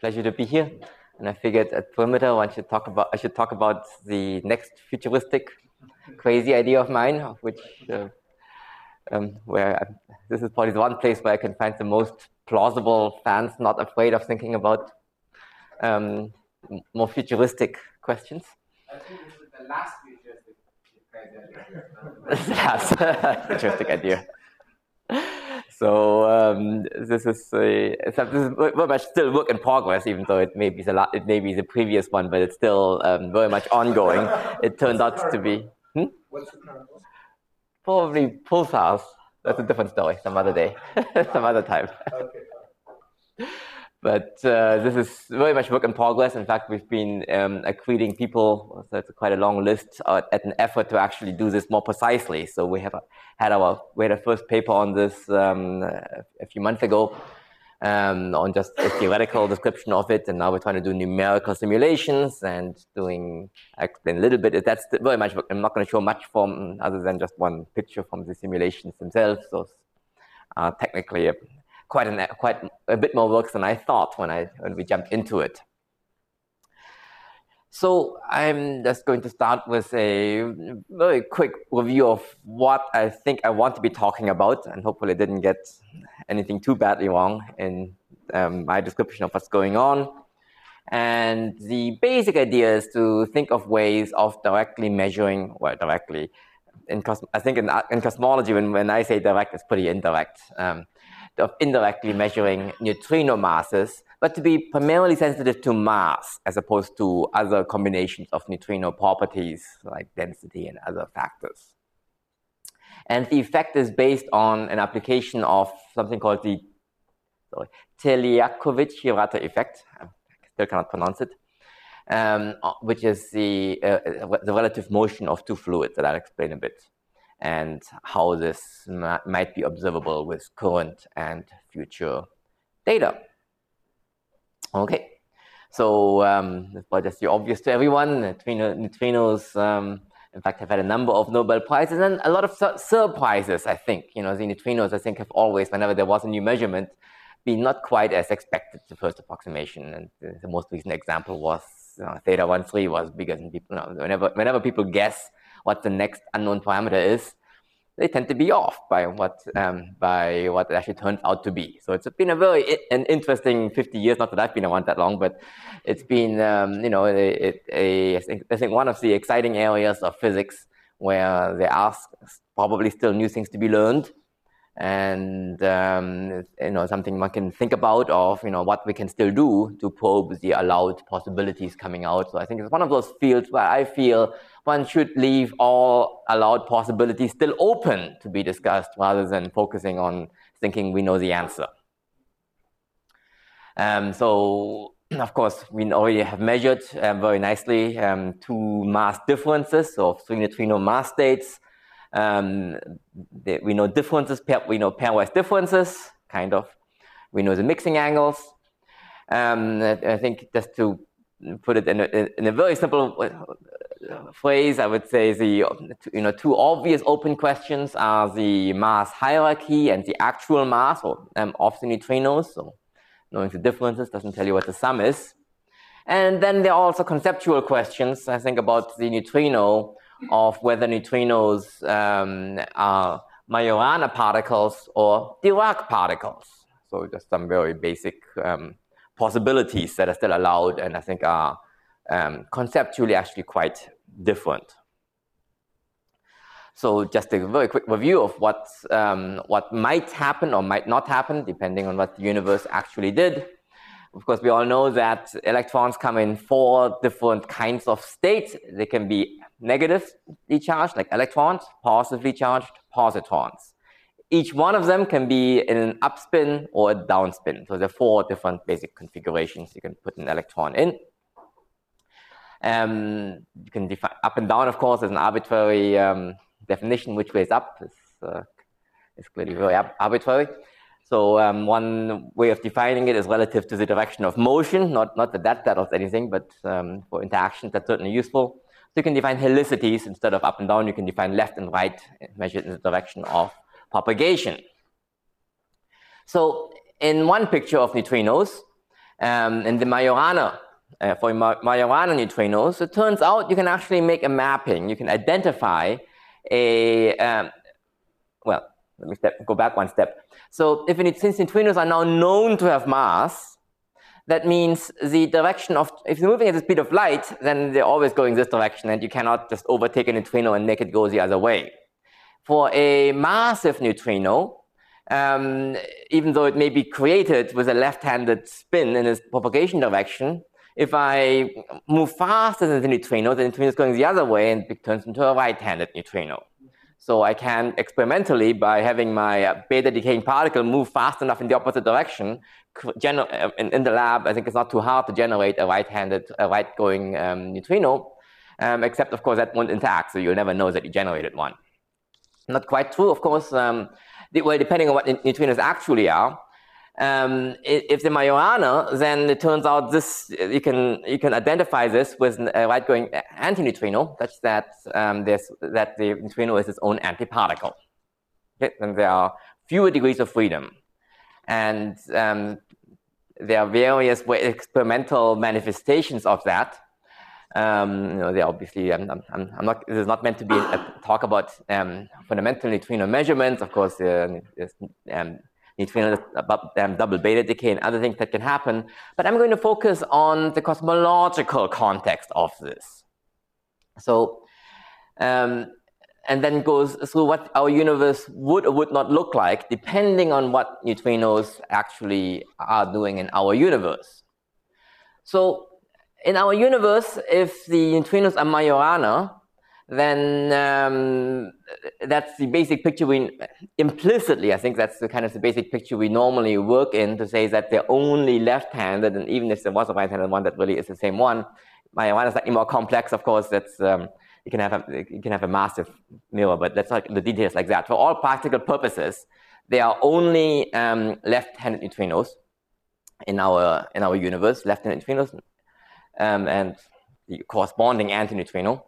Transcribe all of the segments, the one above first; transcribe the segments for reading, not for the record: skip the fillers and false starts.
pleasure to be here. And I figured at Perimeter I should talk about the next futuristic, crazy idea of mine, of which this is probably the one place where I can find the most plausible fans not afraid of thinking about more futuristic questions. I think this is the last futuristic idea. Last futuristic idea. So this is very much still work in progress, even though it may be the previous one, but it's still very much ongoing. It turned out to be. What's the current one? Probably pulsars. That's a different story. Some other day, some other time. Okay. But this is very much work in progress. In fact, we've been accreting people, so it's quite a long list, at an effort to actually do this more precisely. So we had a first paper on this a few months ago on just a theoretical description of it, and now we're trying to do numerical simulations and I explain a little bit. That's very much work. I'm not going to show much from other than just one picture from the simulations themselves. Those are technically quite a bit more work than I thought when we jumped into it. So I'm just going to start with a very quick review of what I think I want to be talking about, and hopefully I didn't get anything too badly wrong in my description of what's going on. And the basic idea is to think of ways of directly measuring, well, directly. I think in cosmology, when I say direct, it's pretty indirect. Of indirectly measuring neutrino masses, but to be primarily sensitive to mass as opposed to other combinations of neutrino properties like density and other factors. And the effect is based on an application of something called the Telyakovich-Hirata effect. I still cannot pronounce it, which is the relative motion of two fluids that I'll explain a bit, and how this might be observable with current and future data. Okay, so well, just the obvious to everyone, neutrinos, in fact, have had a number of Nobel Prizes and a lot of surprises, I think. The neutrinos, I think, have always, whenever there was a new measurement, been not quite as expected, the first approximation. And the most recent example was theta 1.3 was bigger than people know. Whenever people guess what the next unknown parameter is, they tend to be off by what it actually turns out to be. So it's been an interesting 50 years. Not that I've been around that long, but it's been I think one of the exciting areas of physics where there are probably still new things to be learned, and something one can think about of what we can still do to probe the allowed possibilities coming out. So I think it's one of those fields where I feel one should leave all allowed possibilities still open to be discussed rather than focusing on thinking we know the answer. So of course we already have measured very nicely two mass differences of three neutrino mass states. We know differences, we know pairwise differences, kind of. We know the mixing angles. I think just to put it in a very simple phrase, I would say the two obvious open questions are the mass hierarchy and the actual mass of the neutrinos. So knowing the differences doesn't tell you what the sum is. And then there are also conceptual questions, I think, about the neutrino, of whether neutrinos are Majorana particles or Dirac particles. So just some very basic possibilities that are still allowed, and I think are conceptually actually quite different. So just a very quick review of what might happen or might not happen, depending on what the universe actually did. Of course, we all know that electrons come in 4 different kinds of states. They can be negatively charged, like electrons, positively charged positrons. Each one of them can be in an upspin or a downspin. So there are 4 different basic configurations you can put an electron in. You can define up and down, of course, as an arbitrary definition. Which way is up is clearly very arbitrary. So one way of defining it is relative to the direction of motion. Not that tells anything, but for interactions that's certainly useful. So you can define helicities instead of up and down. You can define left and right measured in the direction of propagation. So in one picture of neutrinos, in the Majorana, for Majorana neutrinos, it turns out you can actually make a mapping. You can identify a, well, let me go back one step. So since neutrinos are now known to have mass, that means the direction of, if you're moving at the speed of light, then they're always going this direction, and you cannot just overtake a neutrino and make it go the other way. For a massive neutrino, even though it may be created with a left-handed spin in its propagation direction, if I move faster than the neutrino is going the other way and it turns into a right-handed neutrino. So I can experimentally, by having my beta decaying particle move fast enough in the opposite direction, in the lab, I think it's not too hard to generate a right-going neutrino, except of course that won't interact, so you'll never know that you generated one. Not quite true, of course. Well, depending on what neutrinos actually are. If the Majorana, then it turns out this you can identify this with a right-going antineutrino, such that that the neutrino is its own antiparticle. Okay? Then there are fewer degrees of freedom, and there are various experimental manifestations of that. They obviously, I'm not. This is not meant to be a talk about fundamental neutrino measurements. Of course, neutrino double beta decay and other things that can happen. But I'm going to focus on the cosmological context of this. So, and then goes through what our universe would or would not look like, depending on what neutrinos actually are doing in our universe. So, in our universe, if the neutrinos are Majorana, then that's the basic picture implicitly, I think that's the kind of the basic picture we normally work in, to say that they're only left-handed, and even if there was a right-handed one, that really is the same one. Majorana is slightly more complex, of course. That's you can have a massive mirror, but that's not the details like that. For all practical purposes, they are only left-handed neutrinos in our universe, left-handed neutrinos, and the corresponding antineutrino.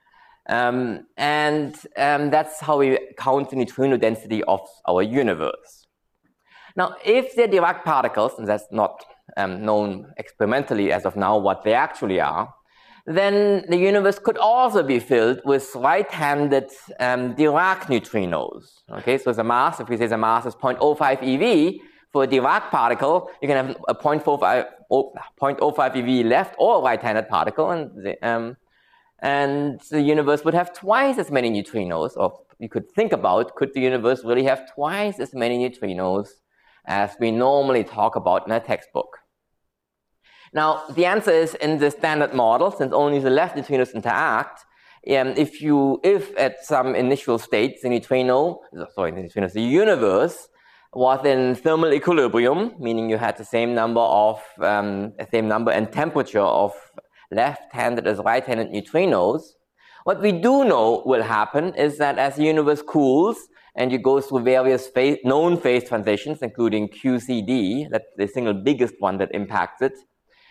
That's how we count the neutrino density of our universe. Now, if they're Dirac particles, and that's not known experimentally as of now what they actually are, then the universe could also be filled with right-handed Dirac neutrinos. Okay, so the mass, if we say the mass is 0.05 eV, for a Dirac particle, you can have a 0.05 eV left or right-handed particle, and the universe would have twice as many neutrinos. Or you could think about, could the universe really have twice as many neutrinos as we normally talk about in a textbook? Now, the answer is in the standard model, since only the left neutrinos interact. If at some initial state the universe was in thermal equilibrium, meaning you had the same number and temperature of left-handed as right-handed neutrinos, what we do know will happen is that as the universe cools and you go through various known phase transitions, including QCD, that's the single biggest one that impacts it,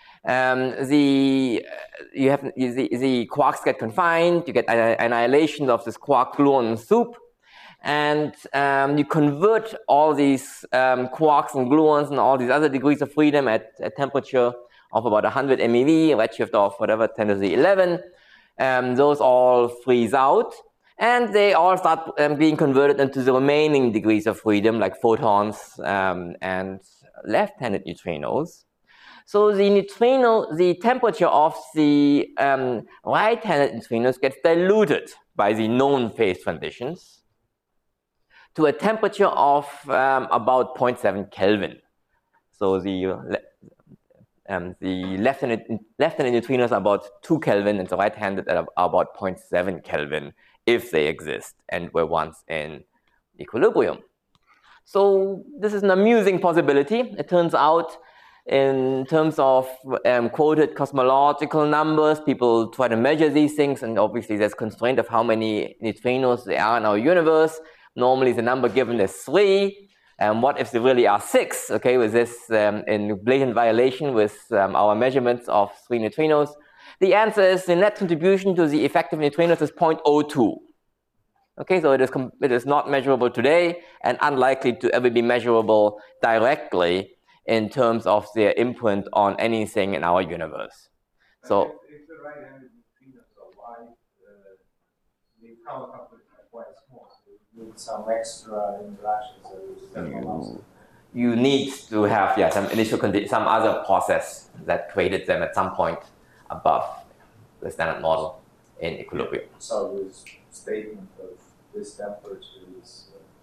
the quarks get confined, you get annihilation of this quark-gluon soup, and you convert all these quarks and gluons and all these other degrees of freedom at a temperature of about 100 MeV, redshift of whatever, 10 to the 11. Those all freeze out, and they all start being converted into the remaining degrees of freedom, like photons and left-handed neutrinos. So the temperature of the right-handed neutrinos gets diluted by the known phase transitions to a temperature of about 0.7 Kelvin. So the left-handed neutrinos are about 2 Kelvin, and the right-handed are about 0.7 Kelvin, if they exist and were once in equilibrium. So this is an amusing possibility. It turns out, in terms of quoted cosmological numbers, people try to measure these things, and obviously there's constraint of how many neutrinos there are in our universe. Normally the number given is 3. What if there really are 6? Okay, with this in blatant violation with our measurements of 3 neutrinos? The answer is the net contribution to the effective neutrinos is 0.02. Okay, so it is not measurable today and unlikely to ever be measurable directly in terms of their imprint on anything in our universe. So if the right-handed neutrinos are wide, the power couplings are quite small, so you need some extra interactions that will thermal. You need to have some initial some other process that created them at some point above the standard model in equilibrium. So this statement of this temperature is,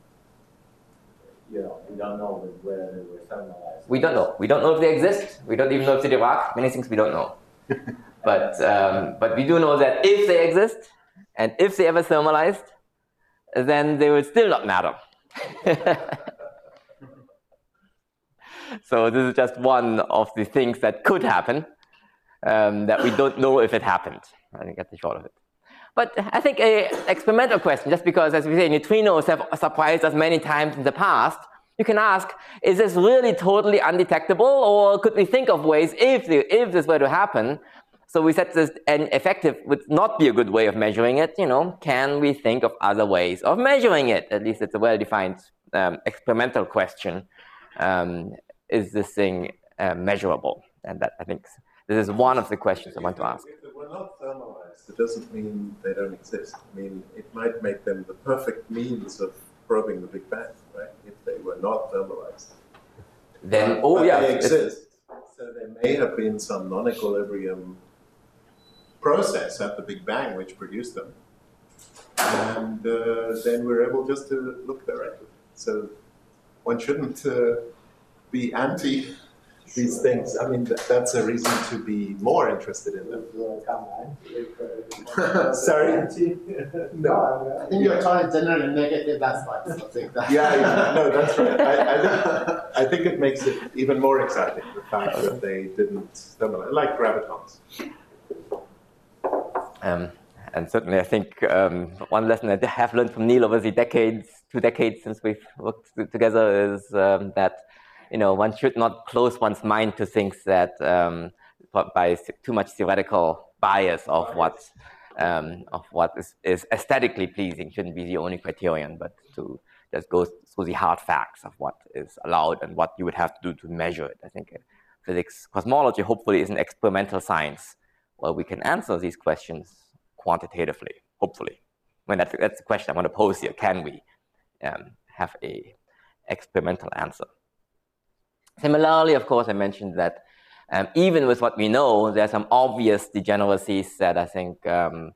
we don't know where they were thermalized. We don't know. We don't know if they exist. We don't even know if they Dirac. Many things we don't know. But we do know that if they exist, and if they ever thermalized, then they will still not matter. So this is just one of the things that could happen, that we don't know if it happened. I think that's the short of it. But I think an experimental question, just because, as we say, neutrinos have surprised us many times in the past, you can ask, is this really totally undetectable, or could we think of ways, if this were to happen, so we said this and effective would not be a good way of measuring it, can we think of other ways of measuring it? At least it's a well-defined experimental question. Is this thing measurable? And that, I think, this is one of the questions I want to ask. If they were not thermalized, it doesn't mean they don't exist. I mean, it might make them the perfect means of probing the Big Bang, right? If they were not thermalized. Then, they exist. So there may have been some non-equilibrium process at the Big Bang which produced them. And then we're able just to look directly. So one shouldn't be anti these things. I mean, that's a reason to be more interested in them. Sorry? No, I think you're trying to generate negative aspects of things. No, that's right. I think it makes it even more exciting, the fact that they didn't thermalize, like gravitons. And certainly, I think one lesson I have learned from Neil over the 2 decades since we've worked together is that one should not close one's mind to things that by too much theoretical bias of what is aesthetically pleasing shouldn't be the only criterion, but to just go through the hard facts of what is allowed and what you would have to do to measure it. I think physics cosmology hopefully is an experimental science where we can answer these questions quantitatively, hopefully. That's the question I want to pose here. Can we have a experimental answer? Similarly, of course, I mentioned that even with what we know, there are some obvious degeneracies that I think are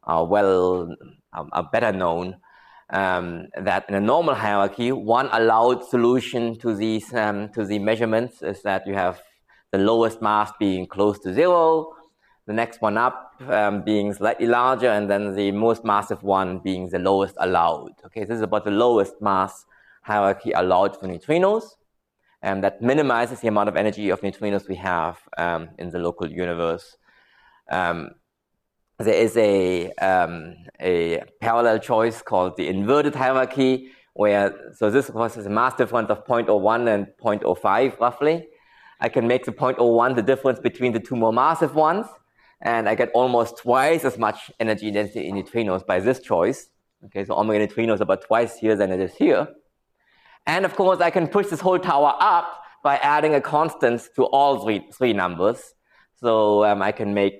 better known. That in a normal hierarchy, one allowed solution to these to the measurements is that you have the lowest mass being close to 0, the next one up being slightly larger, and then the most massive one being the lowest allowed. Okay, this is about the lowest mass hierarchy allowed for neutrinos. That minimizes the amount of energy of neutrinos we have in the local universe. There is a parallel choice called the inverted hierarchy, so this of course is a mass difference of 0.01 and 0.05 roughly. I can make the 0.01 the difference between the two more massive ones, and I get almost twice as much energy density in neutrinos by this choice. Okay, so omega neutrinos is about twice here than it is here. And of course, I can push this whole tower up by adding a constant to all three numbers. So I can make,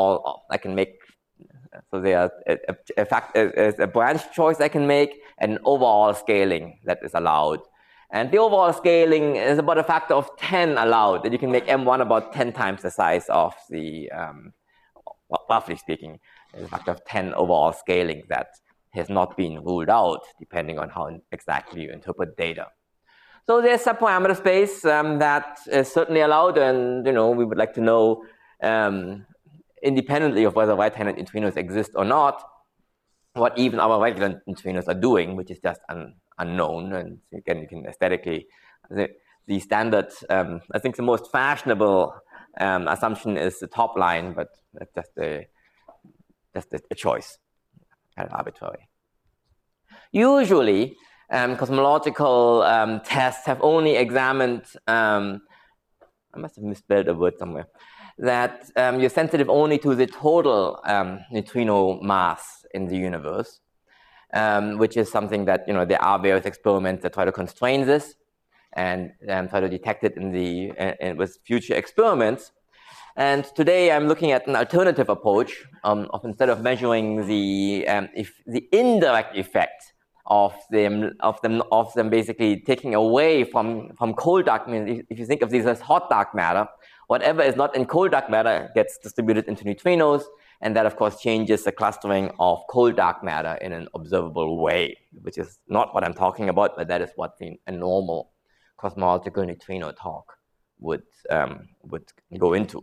so there is a branch choice I can make, and an overall scaling that is allowed. And the overall scaling is about a factor of 10 allowed, that you can make M1 about 10 times the size of the, roughly speaking, there's a factor of 10 overall scaling that has not been ruled out, depending on how exactly you interpret data. So there's subparameter space that is certainly allowed, and we would like to know, independently of whether right-handed neutrinos exist or not, what even our regular neutrinos are doing, which is just unknown. And again, you can aesthetically, the standard, I think the most fashionable assumption is the top line, but that's just a choice. Kind of arbitrary. Usually, cosmological tests have only examined, I must have misspelled a word somewhere, that you're sensitive only to the total neutrino mass in the universe, which is something that, there are various experiments that try to constrain this. and try to detect it with future experiments. And today I'm looking at an alternative approach of instead of measuring the indirect effect of them basically taking away from cold dark matter. If you think of these as hot dark matter, whatever is not in cold dark matter gets distributed into neutrinos, and that of course changes the clustering of cold dark matter in an observable way, which is not what I'm talking about, but that is what a normal cosmological neutrino talk would go into.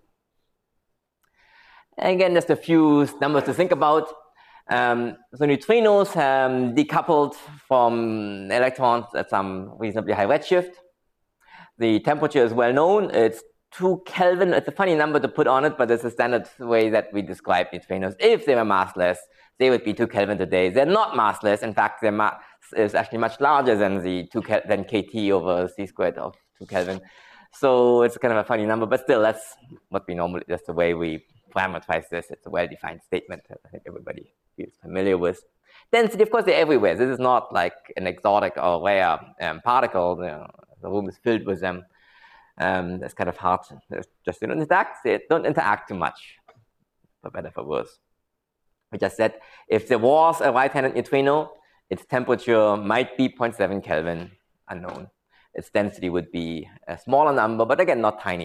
And again, just a few numbers to think about. So neutrinos decoupled from electrons at some reasonably high redshift. The temperature is well known. It's 2 Kelvin. It's a funny number to put on it, but it's a standard way that we describe neutrinos. If they were massless, they would be 2 Kelvin today. They're not massless. In fact, their mass is actually much larger than than KT over C squared of 2 Kelvin. So it's kind of a funny number, but still, that's what we normally, that's the way we parameterize this. It's a well-defined statement that I think everybody feels familiar with. Density, of course, they're everywhere. This is not like an exotic or rare particle. The room is filled with them. That's kind of hard. Just they don't interact too much, for better or for worse. We just said if there was a right-handed neutrino, its temperature might be 0.7 Kelvin, unknown. Its density would be a smaller number, but again, not tiny.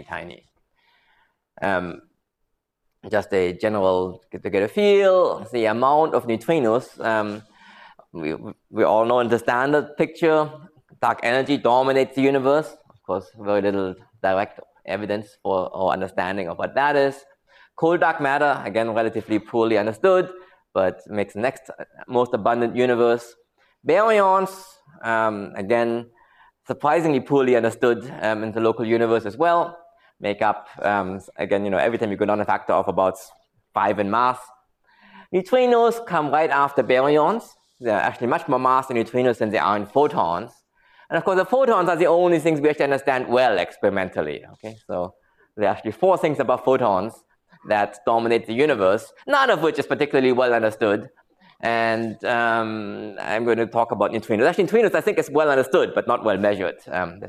Just a general, to get a feel, the amount of neutrinos, we all know in the standard picture, dark energy dominates the universe. Of course, very little direct evidence for our understanding of what that is. Cold dark matter, again, relatively poorly understood, but makes the next most abundant universe. Baryons, again, surprisingly poorly understood in the local universe as well. Make up, again, every time you go down a factor of about 5 in mass. Neutrinos come right after baryons. They're actually much more mass in neutrinos than they are in photons. And of course, the photons are the only things we actually understand well experimentally. Okay, so there are actually 4 things about photons that dominate the universe, none of which is particularly well understood. And I'm going to talk about neutrinos. Actually, neutrinos I think is well understood, but not well measured.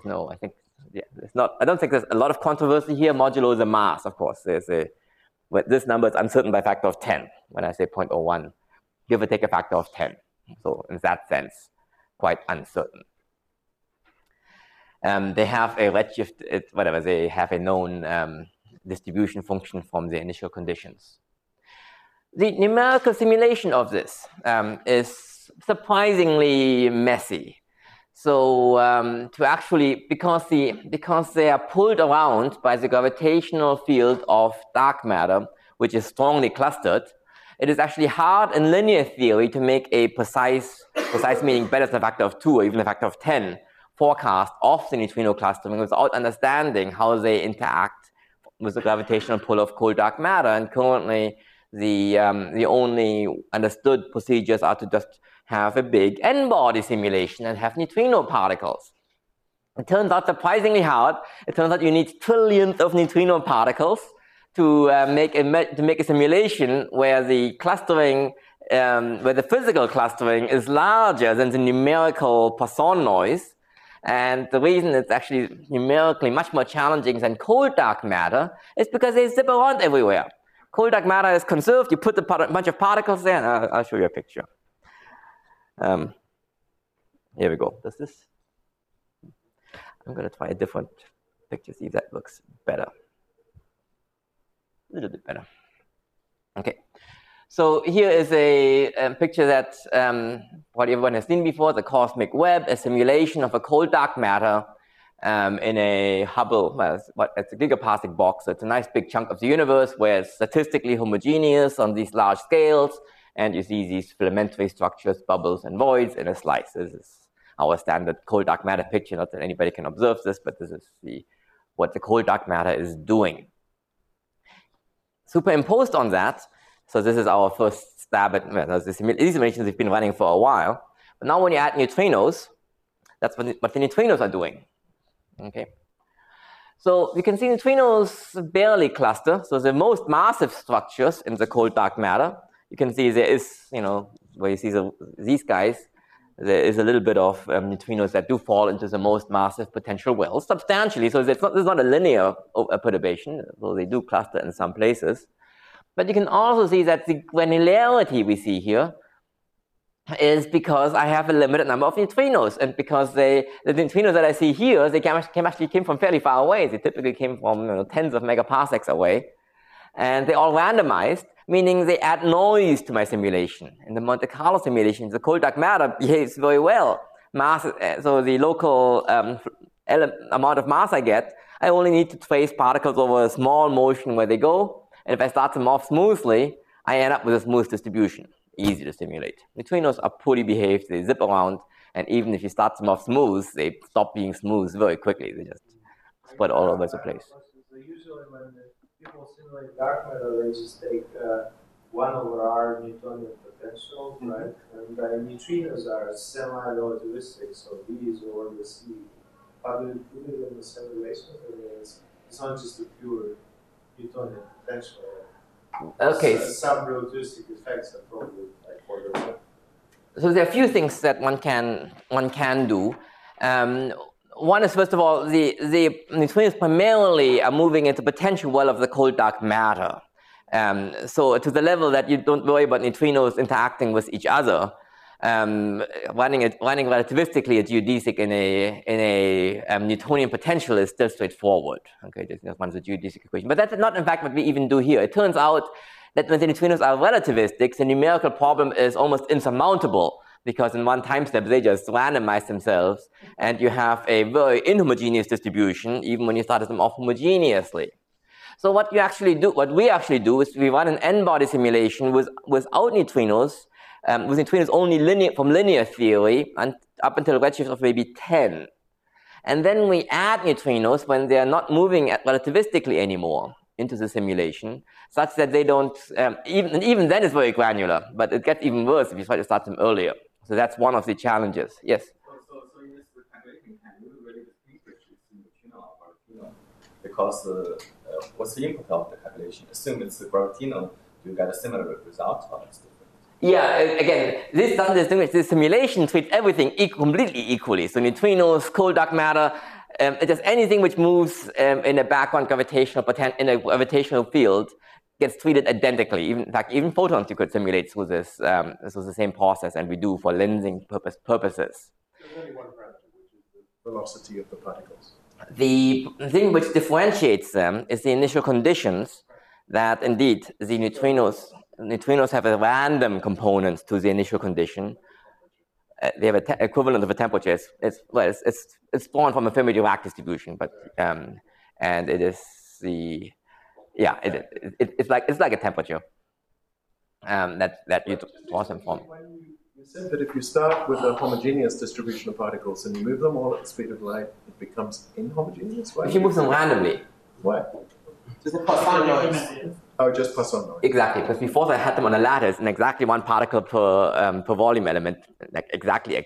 I don't think there's a lot of controversy here. Modulo the mass, of course. This number is uncertain by a factor of 10. When I say 0.01, give or take a factor of 10. So in that sense, quite uncertain. They have a redshift, they have a known distribution function from the initial conditions. The numerical simulation of this is surprisingly messy. So to actually, because they are pulled around by the gravitational field of dark matter, which is strongly clustered, it is actually hard in linear theory to make a precise meaning better than a factor of 2 or even a factor of 10 forecast of the neutrino clustering without understanding how they interact with the gravitational pull of cold dark matter. And currently, the only understood procedures are to just have a big n-body simulation and have neutrino particles. It turns out surprisingly hard. It turns out you need trillions of neutrino particles to make a simulation where the clustering, where the physical clustering is larger than the numerical Poisson noise. And the reason it's actually numerically much more challenging than cold dark matter is because they zip around everywhere. Cold dark matter is conserved. You put a bunch of particles there, and I'll show you a picture. Here we go. I'm going to try a different picture, see if that looks better. A little bit better. Okay. So here is a picture that what everyone has seen before, the cosmic web, a simulation of a cold dark matter in a Hubble, it's a gigaparsec box. So it's a nice big chunk of the universe where it's statistically homogeneous on these large scales, and you see these filamentary structures, bubbles, and voids in a slice. This is our standard cold dark matter picture. Not that anybody can observe this, but this is what the cold dark matter is doing. Superimposed on that, so this is our first stab at these simulations we've been running for a while. But now when you add neutrinos, that's what the neutrinos are doing. Okay. So you can see neutrinos barely cluster. So the most massive structures in the cold dark matter, you can see there is, where you see these guys, there is a little bit of neutrinos that do fall into the most massive potential wells substantially. So it's not a linear perturbation, though they do cluster in some places. But you can also see that the granularity we see here is because I have a limited number of neutrinos, and because the neutrinos that I see here, they actually came from fairly far away. They typically came from tens of megaparsecs away, and they all randomized, meaning they add noise to my simulation. In the Monte Carlo simulation, the cold dark matter behaves very well. So the local amount of mass I get, I only need to trace particles over a small motion where they go, and if I start them off smoothly, I end up with a smooth distribution. Easy to simulate. Neutrinos are poorly behaved, they zip around, and even if you start them off smooth, they stop being smooth very quickly. They just spread all over the place. So usually when people simulate dark matter, they just take 1/r Newtonian potential, right? And neutrinos are semi-relativistic, so V is over the C. How do you put it in the simulation? It's not just a pure Newtonian potential. Okay. Some relativistic effects are probably like order. So there are a few things that one can do. One is, first of all, the neutrinos primarily are moving into potential well of the cold dark matter. So to the level that you don't worry about neutrinos interacting with each other. Running relativistically a geodesic in a Newtonian potential is still straightforward. Okay, just runs a geodesic equation. But that's not, in fact, what we even do here. It turns out that when the neutrinos are relativistic, the numerical problem is almost insurmountable, because in one time step they just randomize themselves, and you have a very inhomogeneous distribution, even when you started them off homogeneously. So what we actually do is we run an n-body simulation without neutrinos. With neutrinos only from linear theory and up until a redshift of maybe 10. And then we add neutrinos when they are not moving relativistically anymore into the simulation, such that they don't, even then it's very granular, but it gets even worse if you try to start them earlier. So that's one of the challenges. Yes? So in this calculation, can you really distinguish between neutrino and gravitino? Because what's the input of the calculation? Assume it's the gravitino, you get a similar result, or it's different? Yeah, again, this doesn't distinguish. The simulation treats everything completely equally. So neutrinos, cold dark matter, just anything which moves in a background gravitational field gets treated identically. In fact, even photons you could simulate through this. This was the same process, and we do for lensing purposes. There's only one parameter, which is the velocity of the particles. The thing which differentiates them is the initial conditions that indeed the neutrinos have a random component to the initial condition. They have an equivalent of a temperature. It's spawned from a Fermi-Dirac distribution, but and it is it's like a temperature that you draw them from. You said that if you start with a homogeneous distribution of particles and you move them all at the speed of light, it becomes inhomogeneous. Why? If you move them randomly. Why? Just a Poisson noise. Oh, just Poisson noise. Exactly, because before I had them on a lattice and exactly one particle per volume element, like exactly.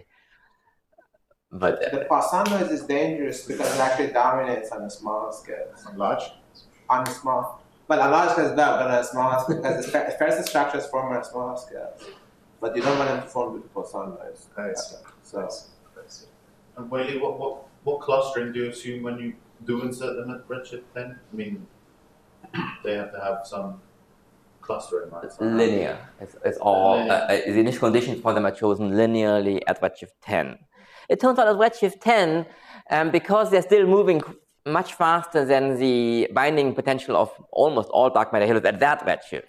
But the Poisson noise is dangerous because it actually dominates on a small scale. On large? On a small, but on large scale is bad, but on a small scale, because the first structures form on a small scale, but you don't want them to form with the Poisson noise. I see. So. I see. And Wiley, what clustering do you assume when you do insert them at redshift 10? I mean, they have to have some clustering, right? it's linear. It's all the initial conditions for them are chosen linearly at redshift 10. It turns out at redshift 10, because they're still moving much faster than the binding potential of almost all dark matter halos at that redshift,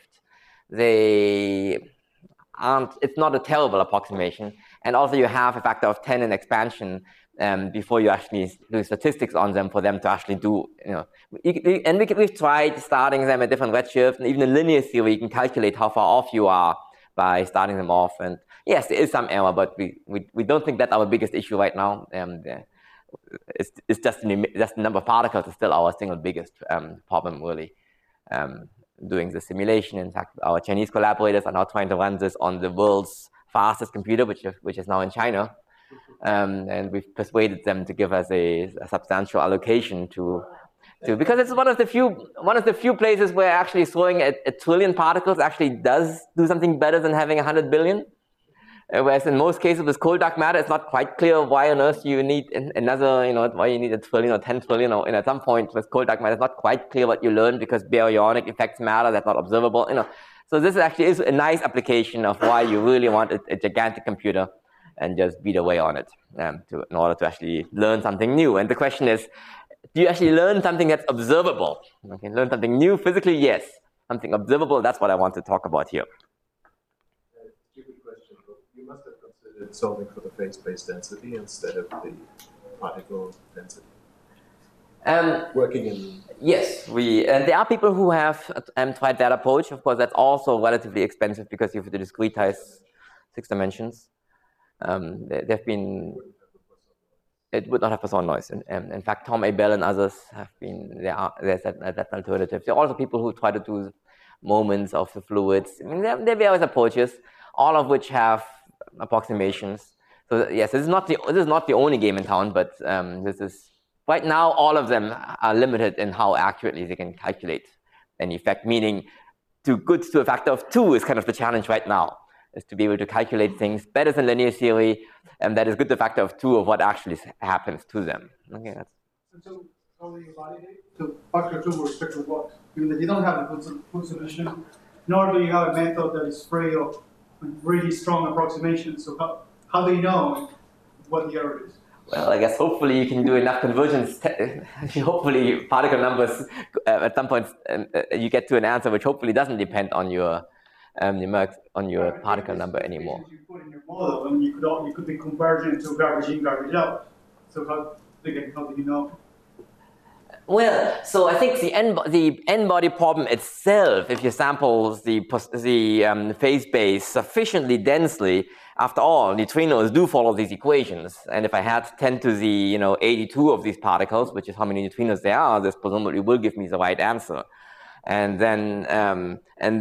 it's not a terrible approximation. And also you have a factor of 10 in expansion before you actually do statistics on them for them to actually do, and we've tried starting them at different redshifts, and even in linear theory you can calculate how far off you are by starting them off. And yes, there is some error, but we don't think that's our biggest issue right now. It's just the number of particles is still our single biggest problem, really. Doing the simulation. In fact, our Chinese collaborators are now trying to run this on the world's fastest computer, which is now in China. And we've persuaded them to give us a substantial allocation to because it's one of the few places where actually throwing a trillion particles actually does do something better than having 100 billion. Whereas in most cases with cold dark matter, it's not quite clear why on earth you need another, why you need a trillion or 10 trillion, and at some point with cold dark matter, it's not quite clear what you learn because baryonic effects matter, that's not observable, So this actually is a nice application of why you really want a gigantic computer and just beat away on it in order to actually learn something new. And the question is, do you actually learn something that's observable? Okay, learn something new physically, yes. Something observable, that's what I want to talk about here. Stupid question, but you must have considered solving for the phase-space density instead of the particle density. Working in... Yes, and there are people who have tried that approach. Of course, that's also relatively expensive because you have to discretize 6 dimensions. They've been... It would not have Poisson noise. In fact, Tom Abel and others have been, there's that alternative. There are also people who try to do moments of the fluids. I mean, there are various approaches, all of which have approximations. So yes, this is not the only game in town, but this is, right now, all of them are limited in how accurately they can calculate an effect, meaning to a factor of 2 is kind of the challenge right now, is to be able to calculate things better than linear theory, and that is good to a factor of 2 of what actually happens to them. Okay, that's. So how do you validate? So factor 2 will restrict with what? Given that you don't have a full solution, nor do you have a method that is free of really strong approximations. So how do you know what the error is? Well, I guess hopefully you can do enough conversions. Hopefully particle numbers at some point you get to an answer which hopefully doesn't depend on your particle number anymore. You put in your model, and you could be converging to garbage in, garbage out. So how do you know? Well, so I think the n-body problem itself, if you sample the phase space sufficiently densely, after all, neutrinos do follow these equations. And if I had 10 to the 82 of these particles, which is how many neutrinos there are, this presumably will give me the right answer. And then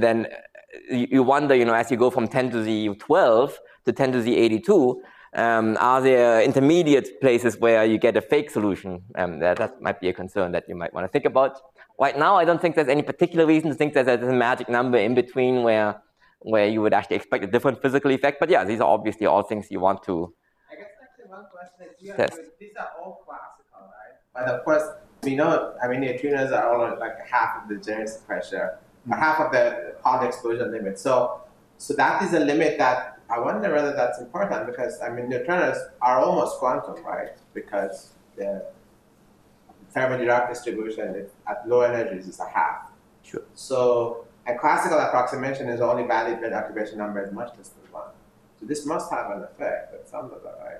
you wonder, as you go from 10 to the 12 to 10 to the 82, are there intermediate places where you get a fake solution? That might be a concern that you might want to think about. Right now, I don't think there's any particular reason to think that there's a magic number in between where you would actually expect a different physical effect. But yeah, these are obviously all things you want to actually one question is, test. These are all classical, right? But of course, we know, neutrinos are all like half of the Jersey pressure, or half of the Hall exposure limit. So that is a limit that I wonder whether that's important because, neutrinos are almost quantum, right? Because the Fermi-Dirac distribution at low energies is a half. Sure. So a classical approximation is only valid when the occupation number is much less than 1. So this must have an effect at some level, right?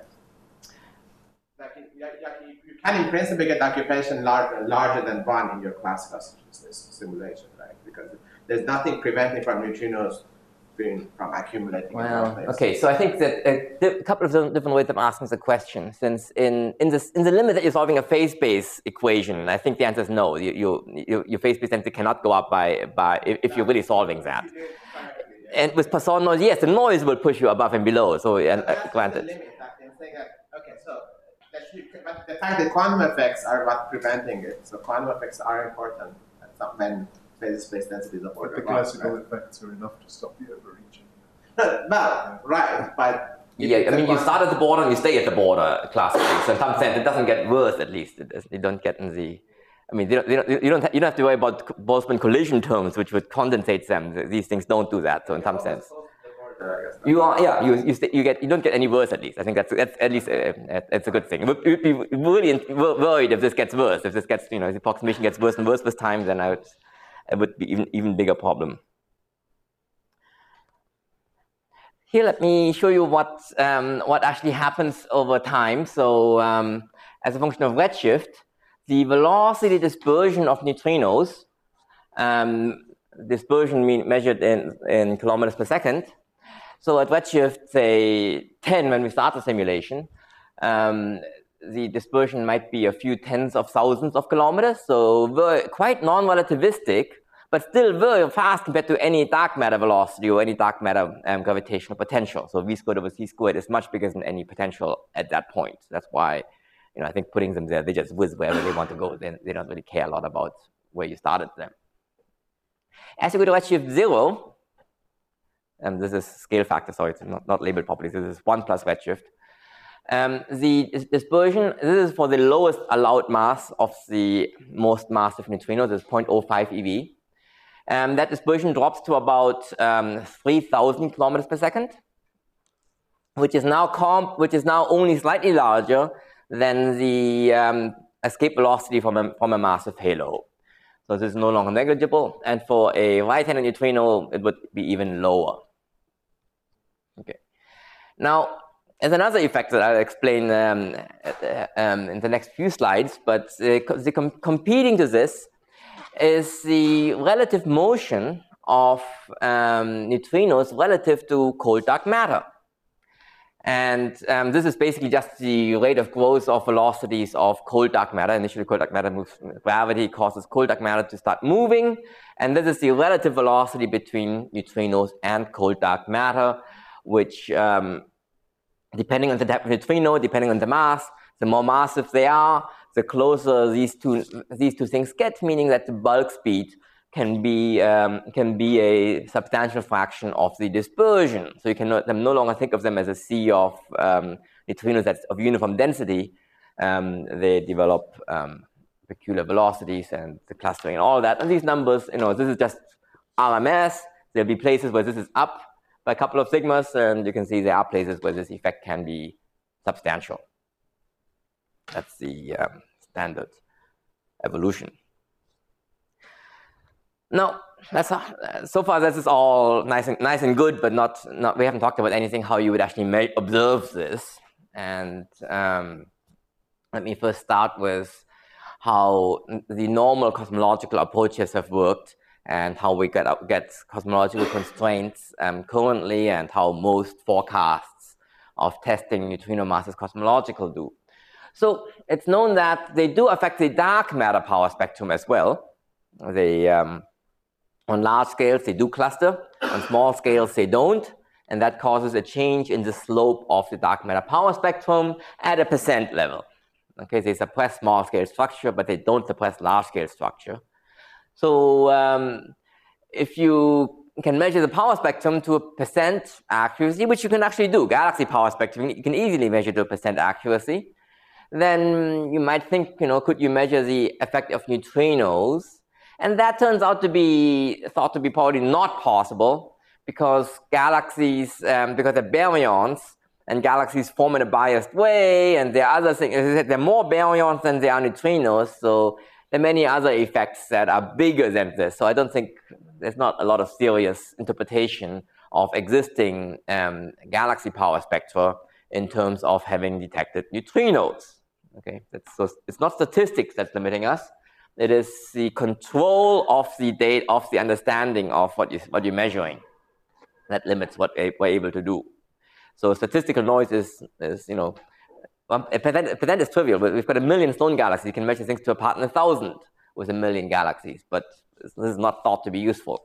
You can in principle get occupation larger than 1 in your classical simulation, right? Because there's nothing preventing from neutrinos from accumulating. Well, okay, so I think that a couple of different ways of asking the question. Since in the limit that you're solving a phase space equation, I think the answer is no. Your phase space density cannot go up by if you're really solving that. And with Poisson noise, yes, the noise will push you above and below. So granted. But the fact that quantum effects are what preventing it. So quantum effects are important when phase space density is of order. But the classical effects are enough to stop the overreaching. Well, right, but yeah, you start at the border and you stay at the border classically. So in some sense, it doesn't get worse. At least you don't get in the. You don't have to worry about Boltzmann collision terms, which would condensate them. These things don't do that. So in some sense. You don't get any worse at least. I think that's at least it's a good thing. We'd be really worried if this gets worse. If this gets the approximation gets worse and worse with time, then it would be even bigger problem. Here, let me show you what actually happens over time. So as a function of redshift, the velocity dispersion of neutrinos, dispersion measured in kilometers per second. So at redshift, say 10, when we start the simulation, the dispersion might be a few tens of thousands of kilometers. So quite non-relativistic, but still very fast compared to any dark matter velocity or any dark matter gravitational potential. So v squared over c squared is much bigger than any potential at that point. That's why, I think putting them there, they just whiz wherever they want to go. They don't really care a lot about where you started them. As you go to redshift 0, and this is scale factor, so it's not labeled properly. So this is 1 plus redshift. The dispersion, this is for the lowest allowed mass of the most massive neutrinos, this is 0.05 eV. That dispersion drops to about 3,000 kilometers per second, which is now only slightly larger than the escape velocity from a massive halo. So this is no longer negligible, and for a right-handed neutrino, it would be even lower. Okay. Now, there's another effect that I'll explain in the next few slides, but competing to this is the relative motion of neutrinos relative to cold dark matter. And this is basically just the rate of growth of velocities of cold dark matter. Initially, cold dark matter moves, gravity causes cold dark matter to start moving. And this is the relative velocity between neutrinos and cold dark matter, which, depending on the type of neutrino, depending on the mass, the more massive they are, the closer these two things get, meaning that the bulk speed can be a substantial fraction of the dispersion. So you can no longer think of them as a sea of neutrinos that's of uniform density. They develop peculiar velocities and the clustering and all that. And these numbers, this is just RMS. There'll be places where this is up by a couple of sigmas, and you can see there are places where this effect can be substantial. That's the standard evolution. Now, so far this is all nice and good, but not we haven't talked about anything how you would actually observe this. And let me first start with how the normal cosmological approaches have worked and how we get cosmological constraints currently, and how most forecasts of testing neutrino masses cosmological do. So it's known that they do affect the dark matter power spectrum as well. They on large scales, they do cluster. On small scales, they don't. And that causes a change in the slope of the dark matter power spectrum at a % level. Okay, they suppress small scale structure, but they don't suppress large scale structure. So if you can measure the power spectrum to a % accuracy, which you can actually do, galaxy power spectrum, you can easily measure to a % accuracy, then you might think, could you measure the effect of neutrinos? And that turns out to be thought to be probably not possible, because galaxies, because they're baryons, and galaxies form in a biased way, and there are other things. There are more baryons than there are neutrinos, so there are many other effects that are bigger than this. So I don't think there's not a lot of serious interpretation of existing galaxy power spectra in terms of having detected neutrinos. Okay, so it's not statistics that's limiting us. It is the control of the data, of the understanding of what you're measuring, that limits what we're able to do. So statistical noise is a percent is trivial, but we've got 1 million Sloan galaxies. You can measure things to a part in 1,000 with 1 million galaxies, but this is not thought to be useful.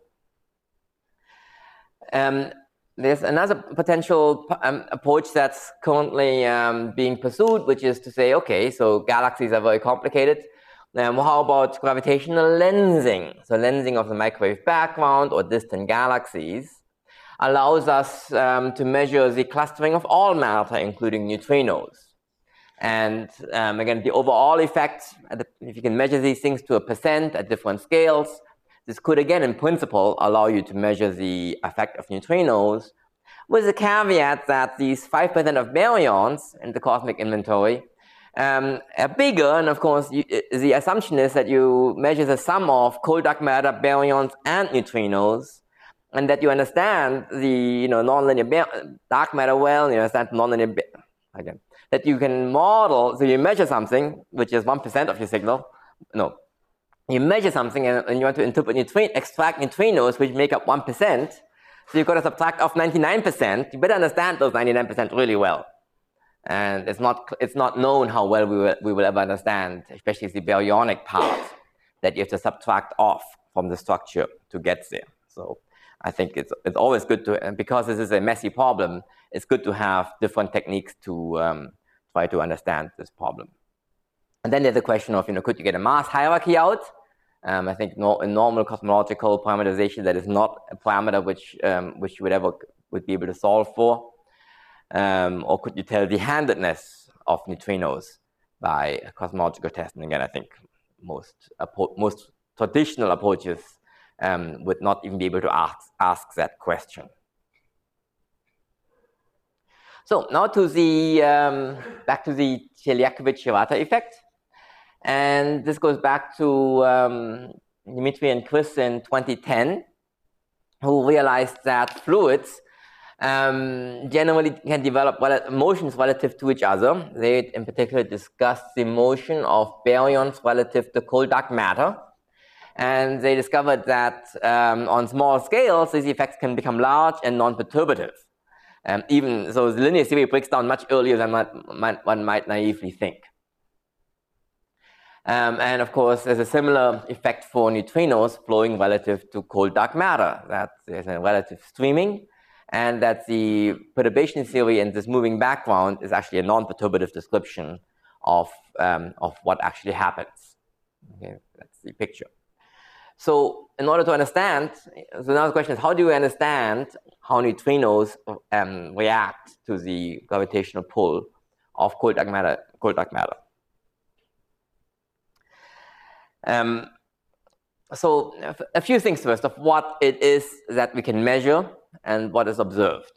There's another potential approach that's currently being pursued, which is to say, okay, so galaxies are very complicated. How about gravitational lensing? So lensing of the microwave background or distant galaxies allows us to measure the clustering of all matter, including neutrinos. And again, the overall effect, if you can measure these things to a % at different scales, this could, again, in principle, allow you to measure the effect of neutrinos, with the caveat that these 5% of baryons in the cosmic inventory are bigger, and of course, the assumption is that you measure the sum of cold dark matter, baryons, and neutrinos, and that you understand the nonlinear dark matter well, you understand nonlinear again, that you can model. So you measure something which is 1% of your signal. No, you measure something and you want to interpret extract neutrinos which make up 1%. So you've got to subtract off 99%. You better understand those 99% really well. And it's not known how well we will ever understand, especially the baryonic part that you have to subtract off from the structure to get there. So I think it's always good to, and because this is a messy problem, it's good to have different techniques to try to understand this problem. And then there's the question of, could you get a mass hierarchy out? I think in normal cosmological parameterization, that is not a parameter which you would be able to solve for. Or could you tell the handedness of neutrinos by a cosmological test? And again, I think most traditional approaches would not even be able to ask that question. So now to the back to the Chelyabinsk-Shirata effect, and this goes back to Dimitri and Chris in 2010, who realized that fluids generally can develop motions relative to each other. They in particular discussed the motion of baryons relative to cold dark matter, and they discovered that on small scales these effects can become large and non-perturbative. Even so, the linear theory breaks down much earlier than one might naively think. And of course, there's a similar effect for neutrinos flowing relative to cold dark matter, that there's a relative streaming, and that the perturbation theory in this moving background is actually a non-perturbative description of what actually happens. Okay, that's the picture. So in order to understand, so now the question is, how do you understand how neutrinos react to the gravitational pull of cold dark matter? So a few things first of what it is that we can measure and what is observed.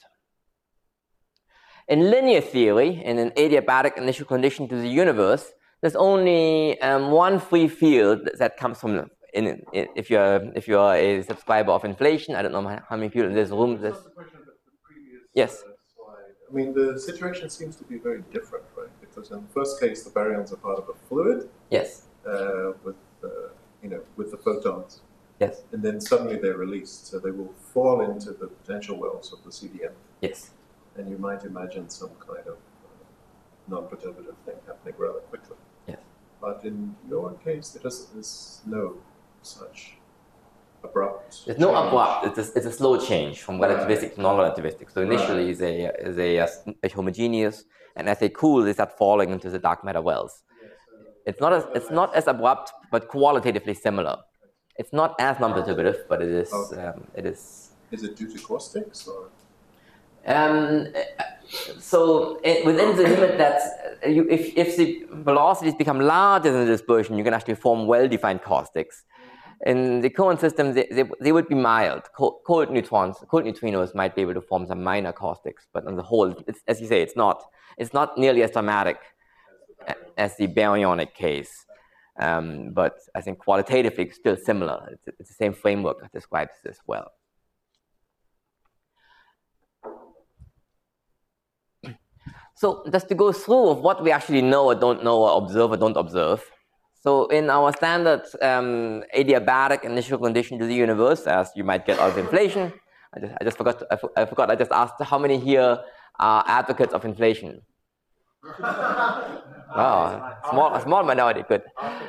In linear theory, in an adiabatic initial condition to the universe, there's only one free field that comes from if you are a subscriber of inflation. I don't know how many people in this room. Yes. I mean, the situation seems to be very different, right? Because in the first case, the baryons are part of a fluid. Yes. With the photons. Yes. And then suddenly they're released, so they will fall into the potential wells of the CDM. Yes. And you might imagine some kind of non-perturbative thing happening rather quickly. Yes. But in your case, there's no such abrupt. There's no abrupt. It's a slow change from relativistic to non-relativistic. So initially, is a homogeneous, and as they cool, they start falling into the dark matter wells. It's not as abrupt, but qualitatively similar. It's not as non-perturbative, but it is. It is. Is it due to caustics or? So within the limit that if the velocities become larger than the dispersion, you can actually form well-defined caustics. In the Cohen system, they would be mild. Cold neutrinos might be able to form some minor caustics, but on the whole, as you say, it's not nearly as dramatic as the baryonic case. But I think qualitatively it's still similar. It's the same framework that describes this well. So just to go through of what we actually know or don't know or observe or don't observe. So in our standard adiabatic initial condition to the universe, as you might get out of inflation, I just forgot. I just asked how many here are advocates of inflation. Oh, a small minority. Good.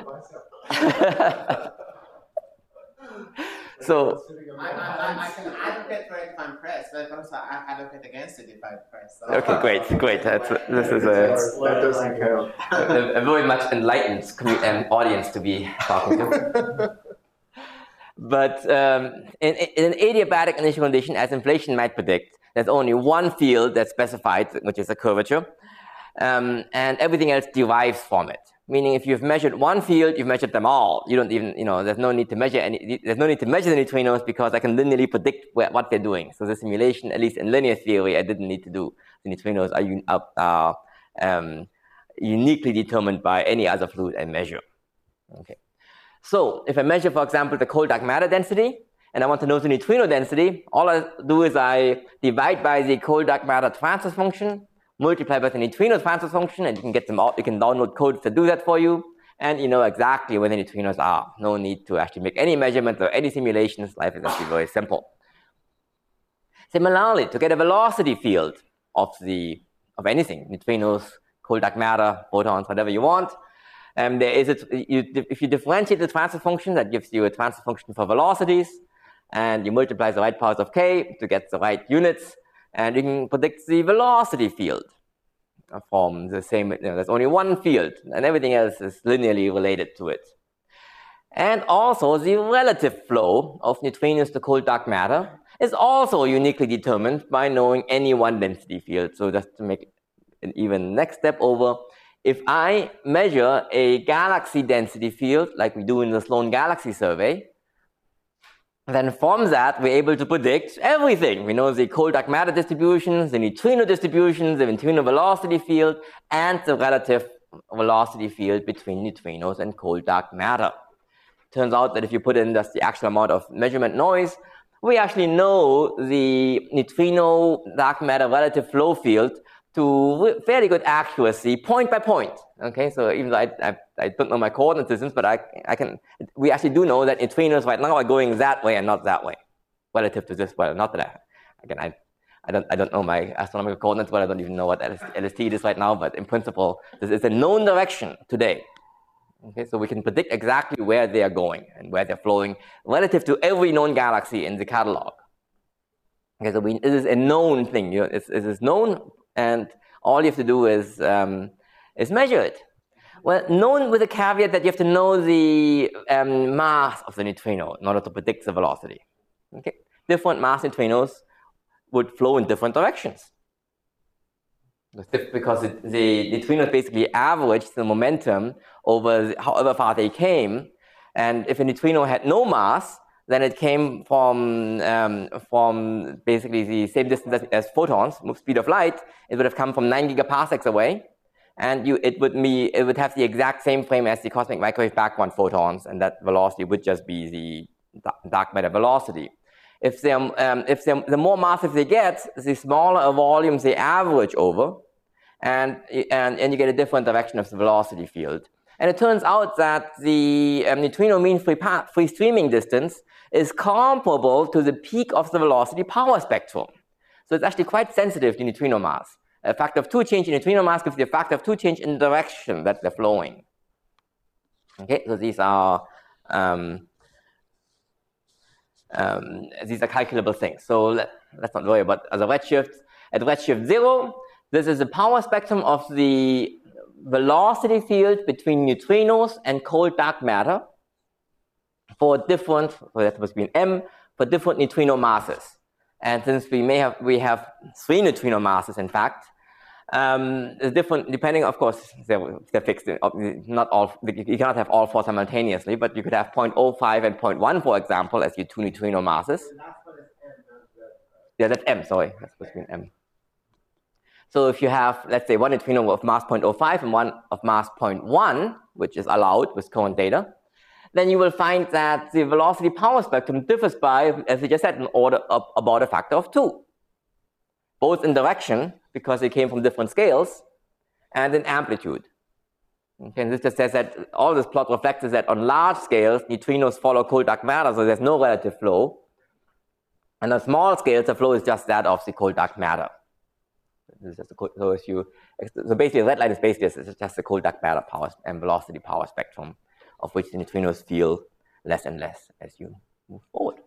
So I can advocate for it if I'm pressed, but also I advocate against it if I'm pressed. So. Okay, great. This is that doesn't count. a very much enlightened audience to be talking to. But in an adiabatic initial condition, as inflation might predict, there's only one field that's specified, which is a curvature, and everything else derives from it. Meaning, if you've measured one field, you've measured them all. You don't even, there's no need to measure there's no need to measure the neutrinos because I can linearly predict what they're doing. So the simulation, at least in linear theory, I didn't need to do. The neutrinos are uniquely determined by any other fluid I measure. Okay. So if I measure, for example, the cold dark matter density, and I want to know the neutrino density, all I do is I divide by the cold dark matter transfer function, multiply by the neutrino transfer function, and you can get them out. You can download codes to do that for you, and you know exactly where the neutrinos are. No need to actually make any measurements or any simulations. Life is actually very simple. Similarly, to get a velocity field of anything, neutrinos, cold dark matter, photons, whatever you want, if you differentiate the transfer function, that gives you a transfer function for velocities, and you multiply the right powers of k to get the right units. And you can predict the velocity field from the same, there's only one field, and everything else is linearly related to it. And also the relative flow of neutrinos to cold dark matter is also uniquely determined by knowing any one density field. So just to make an even next step over, if I measure a galaxy density field like we do in the Sloan Galaxy Survey, then from that we're able to predict everything. We know the cold dark matter distributions, the neutrino distributions, the neutrino velocity field, and the relative velocity field between neutrinos and cold dark matter. Turns out that if you put in just the actual amount of measurement noise, we actually know the neutrino dark matter relative flow field to fairly good accuracy, point by point. Okay, so even though I don't know my coordinate systems, but we actually do know that neutrinos right now are going that way and not that way, relative to this. Well, not that I don't know my astronomical coordinates, but I don't even know what LST is right now. But in principle, this is a known direction today. Okay, so we can predict exactly where they are going and where they're flowing relative to every known galaxy in the catalog. Okay, so this is a known thing. It is known, and all you have to do is measure it. Well, known with the caveat that you have to know the mass of the neutrino in order to predict the velocity. Okay, different mass neutrinos would flow in different directions. Because the neutrinos basically average the momentum over however far they came, and if a neutrino had no mass, then it came from basically the same distance as photons, speed of light. It would have come from 9 gigaparsecs away, and it would have the exact same frame as the cosmic microwave background photons, and that velocity would just be the dark matter velocity. The more massive they get, the smaller a volumes they average over, and you get a different direction of the velocity field. And it turns out that the neutrino mean free streaming distance is comparable to the peak of the velocity power spectrum. So it's actually quite sensitive to neutrino mass. A factor of 2 change in neutrino mass gives you a factor of 2 change in the direction that they're flowing. Okay, so these are calculable things. So let's not worry about the redshift. At redshift 0, this is the power spectrum of the velocity field between neutrinos and cold dark matter for different, so that must be an M, for different neutrino masses. And since we have 3 neutrino masses, in fact, different, depending, of course, they're fixed. Not all, you cannot have all 4 simultaneously, but you could have 0.05 and 0.1, for example, as your 2 neutrino masses. Yeah, that's M, sorry, that's supposed to be an M. So if you have, let's say, one neutrino of mass 0.05 and one of mass 0.1, which is allowed with current data, then you will find that the velocity power spectrum differs by, as we just said, an order of about a factor of 2. Both in direction, because they came from different scales, and in amplitude. Okay, and this just says that all this plot reflects is that on large scales, neutrinos follow cold dark matter, so there's no relative flow. And on small scales, the flow is just that of the cold dark matter. This is so basically, the red line is basically just the cold dark matter power and velocity power spectrum, of which the neutrinos feel less and less as you move forward.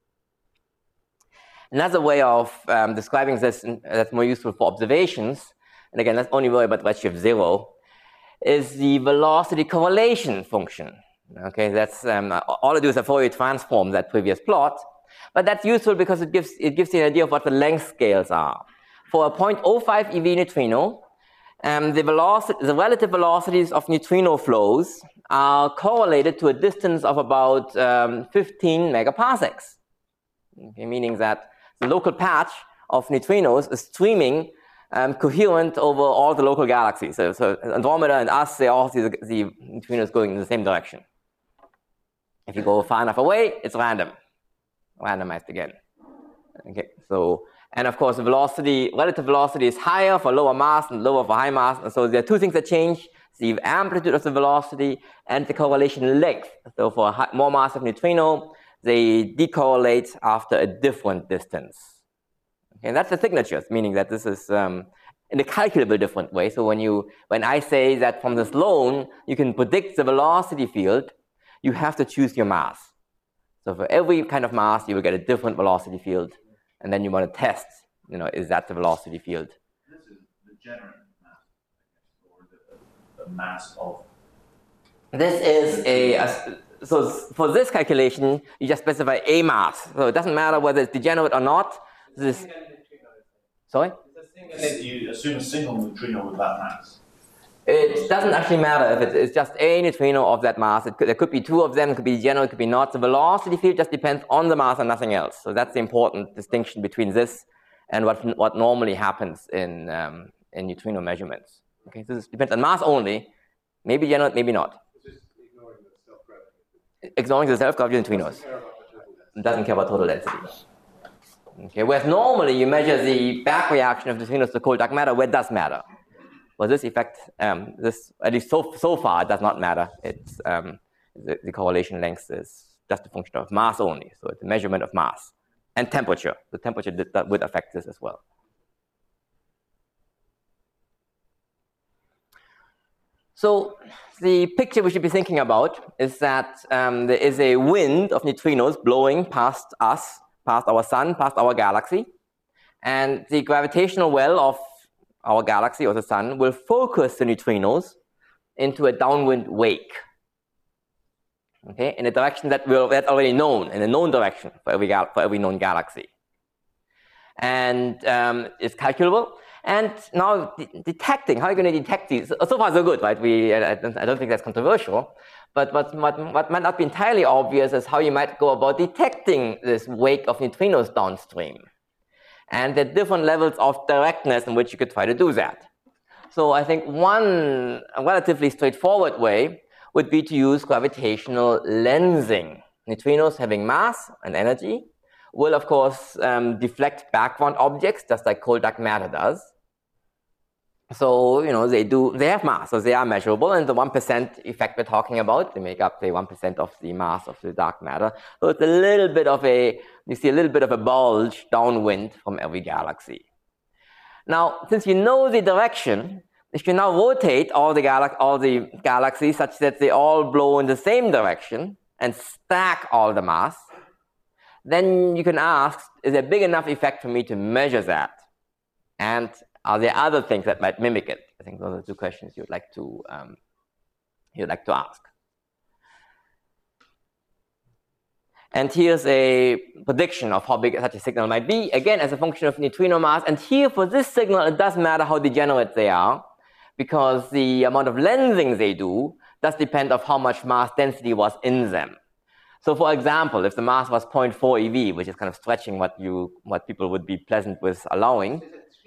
Another way of describing this that's more useful for observations, and again, let's only worry about redshift 0, is the velocity correlation function. Okay, that's all I do is a Fourier transform that previous plot, but that's useful because it gives you an idea of what the length scales are. For a 0.05 eV neutrino, the relative velocities of neutrino flows are correlated to a distance of about 15 megaparsecs. Okay, meaning that the local patch of neutrinos is streaming coherent over all the local galaxies. So Andromeda and us, they all see the neutrinos going in the same direction. If you go far enough away, it's randomized again. Okay, so, and of course the relative velocity is higher for lower mass and lower for high mass. And so there are 2 things that change: the amplitude of the velocity and the correlation length. So for more massive neutrino, they decorrelate after a different distance. Okay, and that's the signatures, meaning that this is in a calculable different way. So when I say that from the Sloan, you can predict the velocity field, you have to choose your mass. So for every kind of mass, you will get a different velocity field. And then you want to test, is that the velocity field? This is the general mass, or the mass of. This is so for this calculation, you just specify a mass. So it doesn't matter whether it's degenerate or not. This, sorry? You assume a single neutrino with that mass. It doesn't actually matter if it's just a neutrino of that mass. There could be two of them, it could be degenerate, it could be not. The velocity field just depends on the mass and nothing else. So that's the important distinction between this and what normally happens in neutrino measurements. Okay, so this depends on mass only, maybe degenerate, maybe not. Ignoring the self-gravitational neutrinos. It doesn't care about total density. Okay, whereas normally you measure the back reaction of neutrinos to cold dark matter where it does matter. Well, this effect, this at least so far, it does not matter. It's the correlation length is just a function of mass only. So it's a measurement of mass and temperature. The temperature that would affect this as well. So the picture we should be thinking about is that there is a wind of neutrinos blowing past us, past our sun, past our galaxy, and the gravitational well of our galaxy or the sun will focus the neutrinos into a downwind wake, okay, in a direction that's already known, in a known direction for every known galaxy, and it's calculable. And now detecting, how are you going to detect these? So far so good, right? I don't think that's controversial, but what might not be entirely obvious is how you might go about detecting this wake of neutrinos downstream. And the different levels of directness in which you could try to do that. So I think one relatively straightforward way would be to use gravitational lensing. Neutrinos having mass and energy will, of course, deflect background objects just like cold dark matter does. So, you know, they have mass, so they are measurable, and the 1% effect we're talking about, they make up, say, 1% of the mass of the dark matter. So it's a little bit of you see a little bit of a bulge downwind from every galaxy. Now, since you know the direction, if you now rotate all the galaxies such that they all blow in the same direction and stack all the mass, then you can ask, is there a big enough effect for me to measure that? And are there other things that might mimic it? I think those are two questions you'd like to ask. And here's a prediction of how big such a signal might be, again, as a function of neutrino mass. And here, for this signal, it doesn't matter how degenerate they are, because the amount of lensing they do does depend on how much mass density was in them. So, for example, if the mass was 0.4 eV, which is kind of stretching what people would be pleasant with allowing,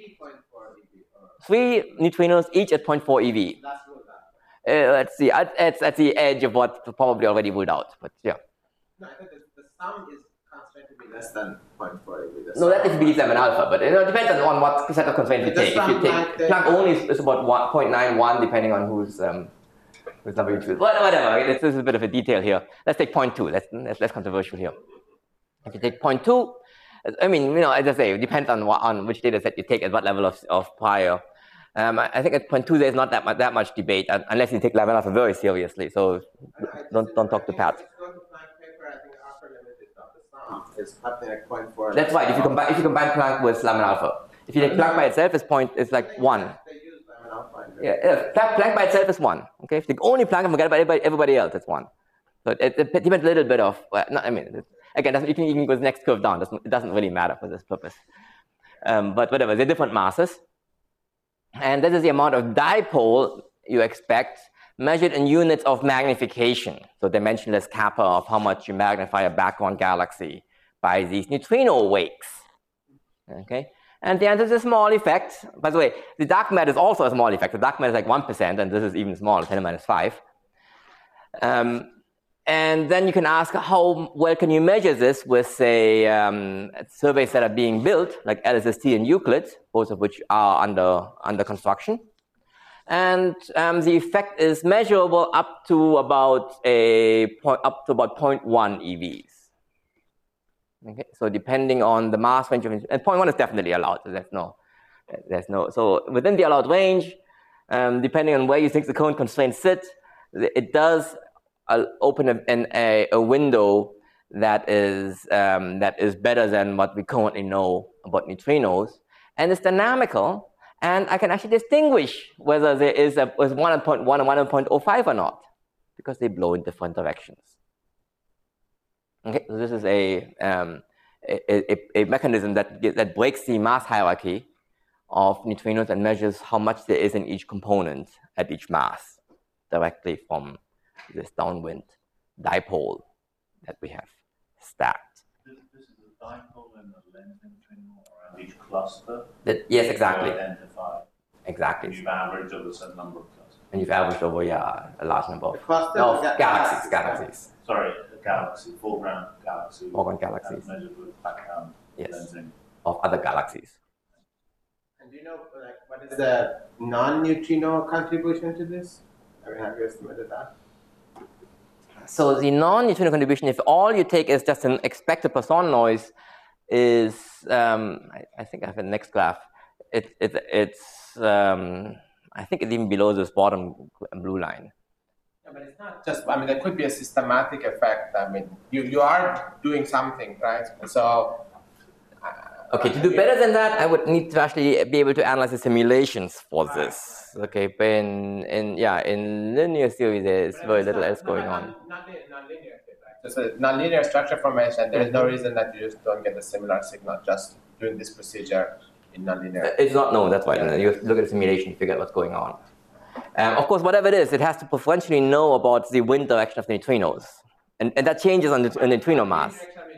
3 neutrinos each at 0.4 eV. Let's see, it's at the edge of what probably already ruled out, but yeah. No, I think the sum is constrained to be less than 0.4 eV. No, that is B Lemon alpha, but it depends on what set of constraints you take. If you take Planck only, is about 0.91, depending on whose number you choose. Whatever, this is a bit of a detail here. Let's take 0.2. That's less controversial here. If you take 0.2, I mean, you know, as I say, it depends on which data set you take at what level of prior. I think at 0.2 there's not that much debate unless you take Lemon alpha very seriously. So don't talk to Pat. It's something like 0.4. That's right. If you combine Planck with Lemon alpha, if you take Planck by itself, it's like 1. Yeah, Planck by itself is 1. Okay, if you take only Planck and forget about everybody else, it's 1. So it depends a little bit of. Again, you can go the next curve down. It doesn't really matter for this purpose. But whatever, they're different masses, and this is the amount of dipole you expect measured in units of magnification. So dimensionless kappa of how much you magnify a background galaxy by these neutrino wakes. Okay. And the answer is a small effect. By the way, the dark matter is also a small effect. The dark matter is like 1%, and this is even smaller, 10⁻⁵. And then you can ask, how well can you measure this with, say, surveys that are being built, like LSST and Euclid, both of which are under construction. And the effect is measurable up to about 0.1 EVs. Okay, so depending on the mass range of, and 0.1 is definitely allowed. So there's no. So within the allowed range, depending on where you think the current constraints sit, it does open a window that is better than what we currently know about neutrinos, and it's dynamical. And I can actually distinguish whether there is 1.1 and 1.05 or not, because they blow in different directions. Okay, so this is a mechanism that breaks the mass hierarchy of neutrinos and measures how much there is in each component at each mass directly from this downwind dipole that we have stacked. This is a dipole and a lens neutrino around each cluster. Yes, exactly. To identify. Exactly. You've averaged over a certain number of clusters. And you've averaged over a large number of galaxies. Sorry, a galaxy, foreground galaxy. Foreground galaxies. Measured with background lensing. Of other galaxies. And do you know what is the non-neutrino contribution to this? I mean, have you estimated that? So the non-neutrino contribution, if all you take is just an expected Poisson noise, is I think I have a next graph. It's I think it's even below this bottom blue line. Yeah, but it's not just. I mean, there could be a systematic effect. I mean, you are doing something, right? So. Okay, to do better than that, I would need to actually be able to analyze the simulations for this. Okay, but in linear theory, there's very little else going on. Non-linear, right? So non-linear structure formation, there is no reason that you just don't get a similar signal just doing this procedure in non-linear. It's not known, that's why. Yeah. You look at the simulation, figure out what's going on. Of course, whatever it is, it has to preferentially know about the wind direction of the neutrinos. And that changes on the neutrino mass.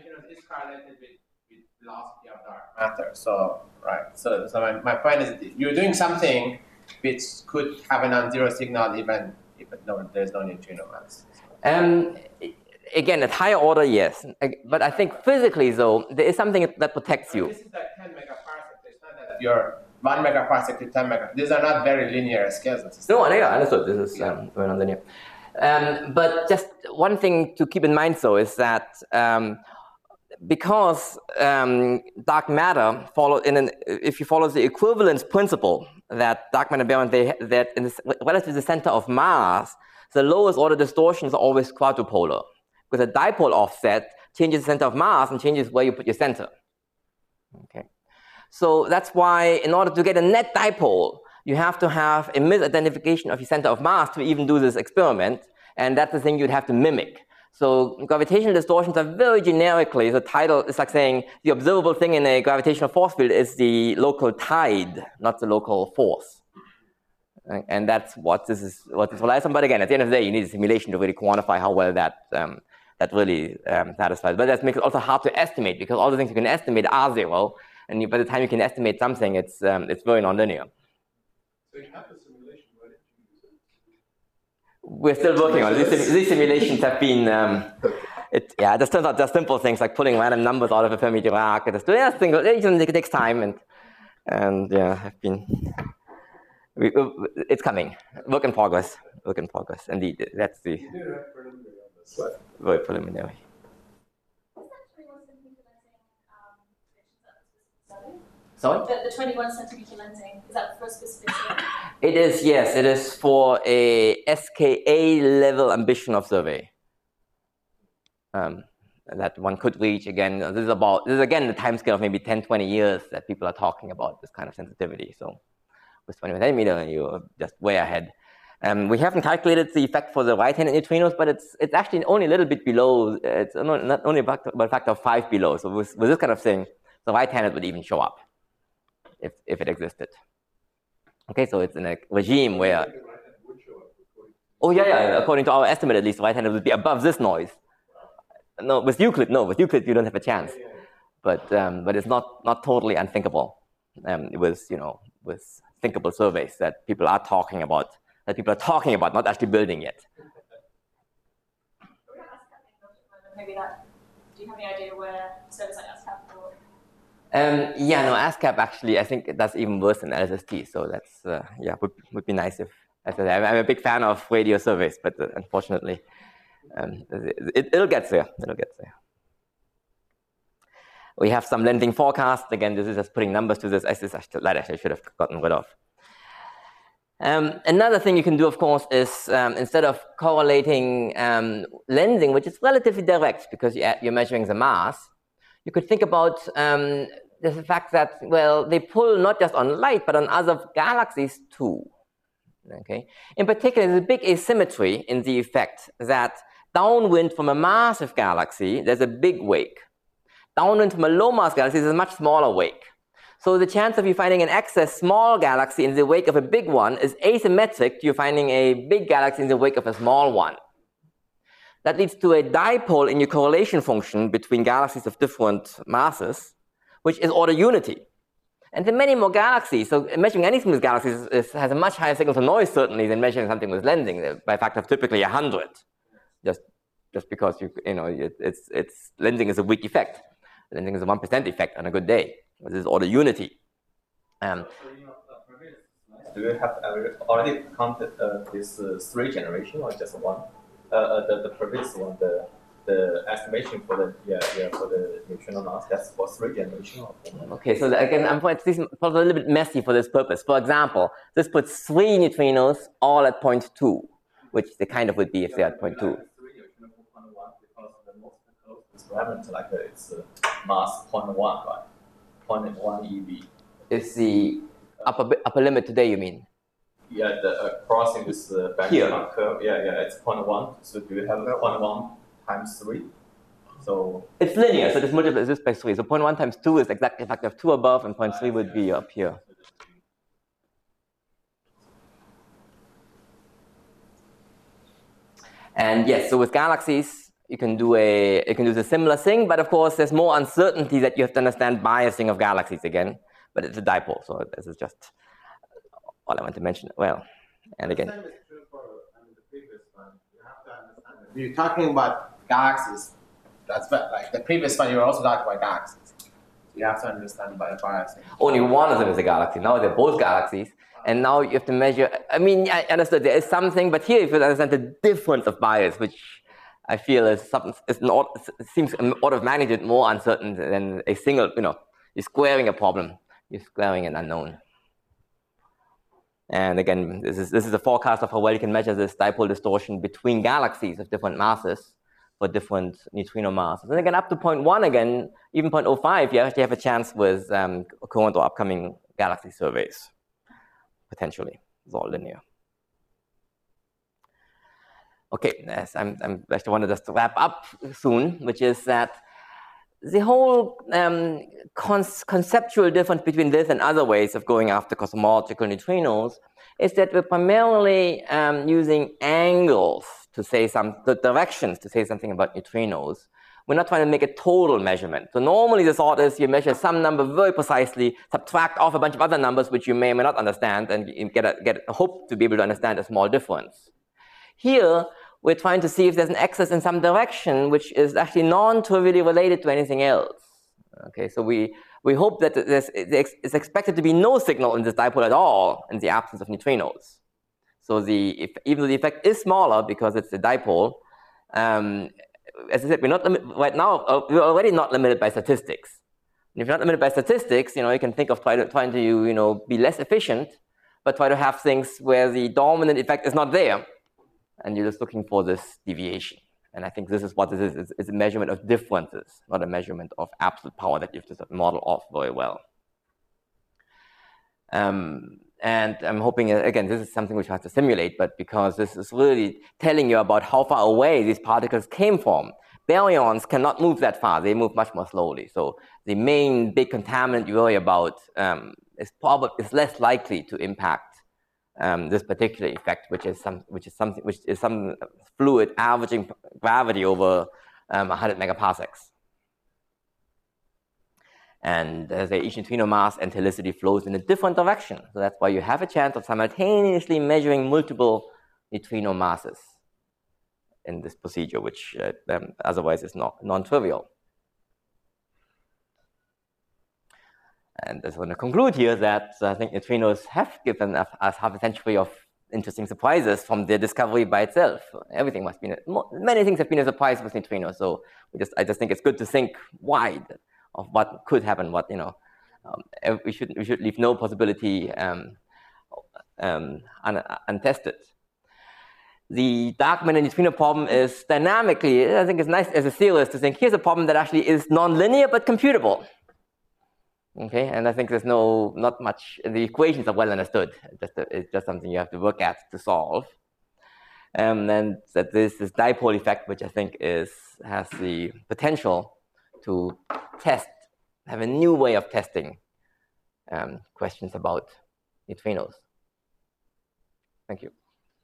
Matter. So right. So my point is, you're doing something which could have a non-zero signal even if there's no neutrino mass. Again, at higher order, yes. But I think physically, though, there is something that protects you. This is like 10 megaparsec. It's not that you're 1 megaparsec to 10 megaparsec. These are not very linear scales. No, I understood. This is very non-linear. But just one thing to keep in mind, though, is that because dark matter if you follow the equivalence principle that dark matter bear that relative to the center of mass, the lowest order distortions are always quadrupolar, because a dipole offset changes the center of mass and changes where you put your center. Okay, so that's why in order to get a net dipole, you have to have a misidentification of your center of mass to even do this experiment, and that's the thing you'd have to mimic. So gravitational distortions are very generically, the title is like saying the observable thing in a gravitational force field is the local tide, not the local force. And that's what this relies on. But again, at the end of the day, you need a simulation to really quantify how well that really satisfies. But that makes it also hard to estimate, because all the things you can estimate are zero, and by the time you can estimate something, it's very nonlinear. So you have the simulation, why didn't you use it? We're still working on it. These simulations have been, it just turns out they're simple things like pulling random numbers out of a Fermi-Dirac. It takes time, and yeah, have been. It's coming. Work in progress. Indeed, that's the very preliminary. Sorry? The 21 centimeter lensing, is that for specific? It is, yes. It is for a SKA level ambition of survey. That one could reach again. This is again the time scale of maybe 10, 20 years that people are talking about this kind of sensitivity. So with 21 centimeter, you're just way ahead. We haven't calculated the effect for the right-handed neutrinos, but it's actually only a little bit below. It's not only about a factor of 5 below. So with this kind of thing, the right-handed would even show up if it existed. Okay, so it's in a regime where. Oh yeah. According to our estimate, at least, right-handed would be above this noise. No, with Euclid, you don't have a chance. But it's not totally unthinkable. With thinkable surveys that people are talking about, not actually building yet. Maybe that. Do you have any idea where surveys like ASCAP will? ASCAP actually, I think that's even worse than LSST. So that's would be nice if. I'm a big fan of radio surveys, but unfortunately, it'll get there. We have some lensing forecast. Again, this is just putting numbers to this. This I should have gotten rid of. Another thing you can do, of course, is instead of correlating lensing, which is relatively direct because you're measuring the mass, you could think about the fact that, well, they pull not just on light, but on other galaxies too. Okay. In particular, there's a big asymmetry in the effect that downwind from a massive galaxy, there's a big wake. Downwind from a low mass galaxy is a much smaller wake. So the chance of you finding an excess small galaxy in the wake of a big one is asymmetric to you finding a big galaxy in the wake of a small one. That leads to a dipole in your correlation function between galaxies of different masses, which is order unity. And there are many more galaxies, so measuring anything with galaxies has a much higher signal to noise certainly than measuring something with lensing, by a factor of typically 100, just because it's lensing is a weak effect. Lensing is a 1% effect on a good day. This is order unity. Do you have already counted this 3 generation or just one? The previous one, the estimation for the neutrino mass, that's for 3 generation. Okay, so again, this is a little bit messy for this purpose. For example, this puts 3 neutrinos all at 0.2, which they kind of would be if they're at 0.2. 3 neutrino for 0.1 because the most closest reference like it's mass 0.1, right? 0.1 eV. Is the upper limit today, you mean? Yeah, the crossing this benchmark curve. Yeah, it's 0.1. So do you have 0.1 times 3? So it's linear, so this multiplies this by 3. So 0.1 times 2 is exactly a factor of 2 above, and 0.3 would be up here. And yes, so with galaxies, you can do the similar thing, but of course there's more uncertainty that you have to understand biasing of galaxies again. But it's a dipole, so this is just all I want to mention. Well, and again. The same is true for the previous one. You have to understand that. You're talking about galaxies. That's like the previous one. You were also talking about galaxies. You have to understand by biasing. Only one of them is a galaxy. Now they're both galaxies, and now you have to measure. I mean, I understood there is something, but here you have to understand the difference of bias, which I feel is something. It seems an order of magnitude more uncertain than a single. You're squaring a problem. You're squaring an unknown. And again, this is a forecast of how well you can measure this dipole distortion between galaxies of different masses for different neutrino masses. And again, up to 0.1 again, even 0.05, you actually have a chance with current or upcoming galaxy surveys, potentially. It's all linear. Okay, yes, I actually wanted us to wrap up soon, which is that the whole conceptual difference between this and other ways of going after cosmological neutrinos is that we're primarily using angles to say the directions to say something about neutrinos. We're not trying to make a total measurement. So normally the thought is you measure some number very precisely, subtract off a bunch of other numbers which you may or may not understand, and you get a hope to be able to understand a small difference. Here, we're trying to see if there's an excess in some direction which is actually non-trivially related to anything else. Okay, so we hope that it's expected to be no signal in this dipole at all in the absence of neutrinos. So even though the effect is smaller because it's a dipole, as I said, we're not right now. We're already not limited by statistics. And if you're not limited by statistics, you can think of trying to be less efficient, but try to have things where the dominant effect is not there. And you're just looking for this deviation. And I think this is what this is. It's a measurement of differences, not a measurement of absolute power that you have to model off very well. And I'm hoping, again, this is something which I have to simulate, but because this is really telling you about how far away these particles came from. Baryons cannot move that far. They move much more slowly. So the main big contaminant you worry about is less likely to impact this particular effect, which is some fluid averaging gravity over 100 megaparsecs. And each neutrino mass and helicity flows in a different direction. So that's why you have a chance of simultaneously measuring multiple neutrino masses in this procedure, which otherwise is non-trivial. And I just want to conclude here that I think neutrinos have given us half a century of interesting surprises from their discovery by itself. Many things have been a surprise with neutrinos. So I just think it's good to think wide of what could happen. We should leave no possibility untested. The dark matter neutrino problem is dynamically. I think it's nice as a theorist to think here's a problem that actually is nonlinear but computable. Okay, and I think there's not much. The equations are well understood. It's just something you have to work at to solve. and that this dipole effect, which I think has the potential to have a new way of testing questions about neutrinos. Thank you.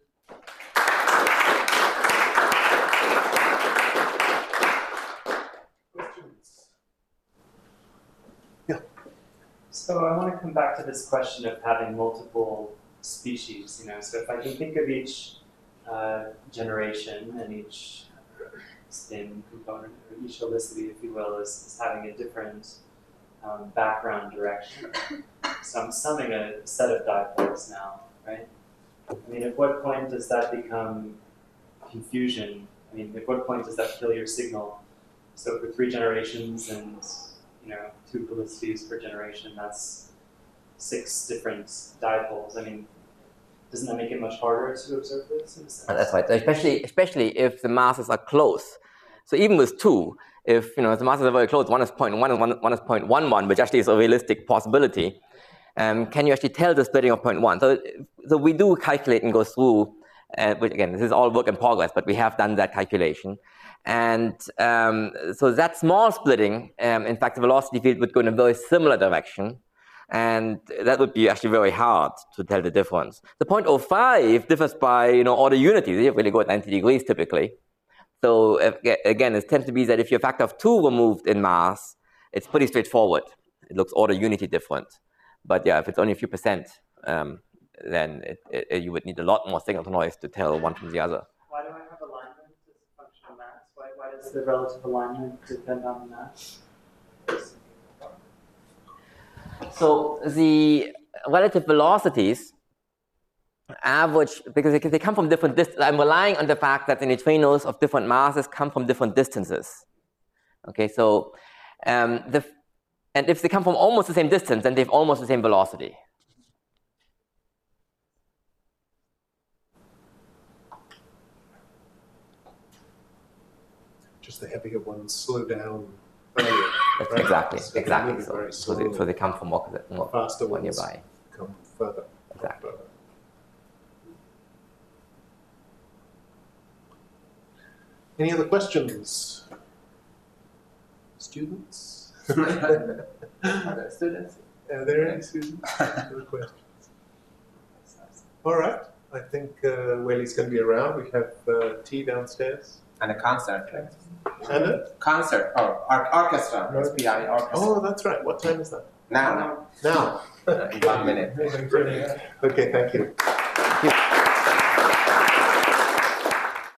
So I want to come back to this question of having multiple species. So if I can think of each generation and each spin component, or each helicity, if you will, as having a different background direction. So I'm summing a set of dipoles now, right? I mean, at what point does that become confusion? I mean, at what point does that kill your signal? So for 3 generations and 2 felicities per generation, that's 6 different dipoles. I mean, doesn't that make it much harder to observe this in a sense? That's right. Especially if the masses are close. So even with 2, if the masses are very close, one is 0.1 and one is 0.11, which actually is a realistic possibility. Can you actually tell the splitting of 0.1? So we do calculate and go through. Which again, this is all work in progress, but we have done that calculation. And so that small splitting, in fact, the velocity field would go in a very similar direction. And that would be actually very hard to tell the difference. The 0.05 differs by order unity. They really go at 90 degrees typically. So again, it tends to be that if you're a factor of 2 removed in mass, it's pretty straightforward. It looks order unity different. But yeah, if it's only a few percent, then you would need a lot more signal to noise to tell one from the other. Why do I have alignment as a function of mass? Why does the relative alignment depend on the mass? So the relative velocities average, because they come from different distances. I'm relying on the fact that the neutrinos of different masses come from different distances. Okay, so and if they come from almost the same distance, then they have almost the same velocity. Just the heavier ones slow down earlier. That's right? Exactly. So they come from more faster more ones nearby. come further. Exactly. Further. Any other questions? Students? Other students? Are there any students? Other questions? All right. I think Welly's going to be around. We have tea downstairs. And a concert, right? And a Concert, orchestra, SPI orchestra. Oh, that's right. What time is that? Now. Now. In 1 minute. Okay, thank you.